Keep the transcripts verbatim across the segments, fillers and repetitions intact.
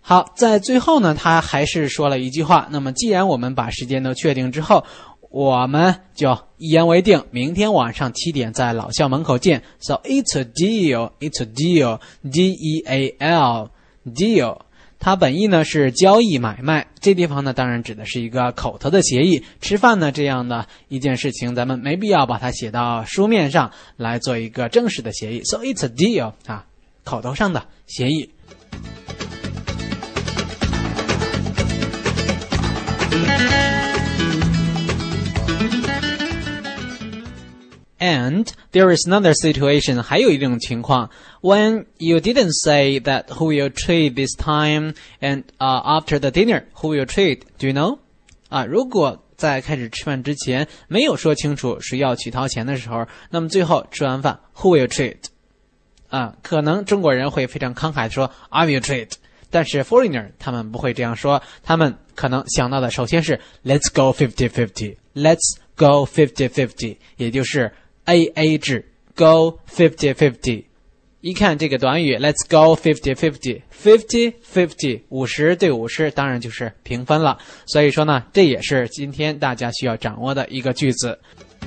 好，在最后呢，他还是说了一句话，那么既然我们把时间都确定之后，我们就一言为定，明天晚上七点在老校门口见。 So it's a deal, it's a deal, D E A L, deal。 它本意呢是交易买卖，这地方呢当然指的是一个口头的协议，吃饭呢这样的一件事情，咱们没必要把它写到书面上来做一个正式的协议。 So it's a deal 啊，口头上的协议。And there is another situation, 还有一种情况 when you didn't say that who will trade this time and uh, after the dinner, who will trade, do you know? 啊，如果在开始吃饭之前没有说清楚谁要去掏钱的时候，那么最后吃完饭 who will trade? 啊，可能中国人会非常慷慨地说 I will trade， 但是 foreigner 他们不会这样说，他们可能想到的首先是 let's go fifty fifty, let's go fifty fifty， 也就是A A 制 go fifty fifty。 一看这个短语 let's go fifty fifty, fifty fifty 五十对五十，当然就是平分了。所以说呢，这也是今天大家需要掌握的一个句子。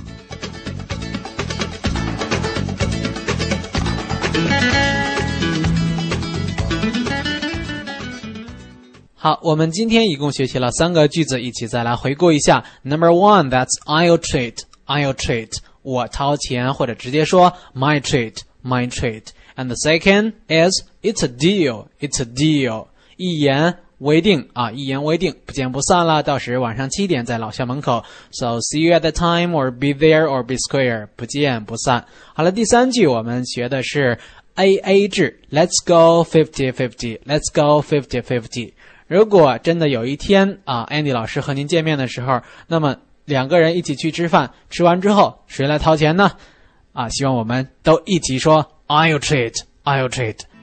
好，我们今天一共学习了三个句子，一起再来回顾一下。 Number one, that's I'll trade, I'll trade，我掏钱，或者直接说 my trade, my trade. And the second is it's a deal, it's a deal. 一言为定啊，一言为定，不见不散了。到时晚上七点在老校门口。So see you at the time, or be there, or be square. 不见不散。好了，第三句我们学的是 A A 制 Let's go fifty fifty, let's go fifty fifty. 如果真的有一天啊 Andy 老师和您见面的时候，那么两个人一起去吃饭，吃完之后谁来掏钱呢？啊，希望我们都一起说 I'll trade, I'll trade。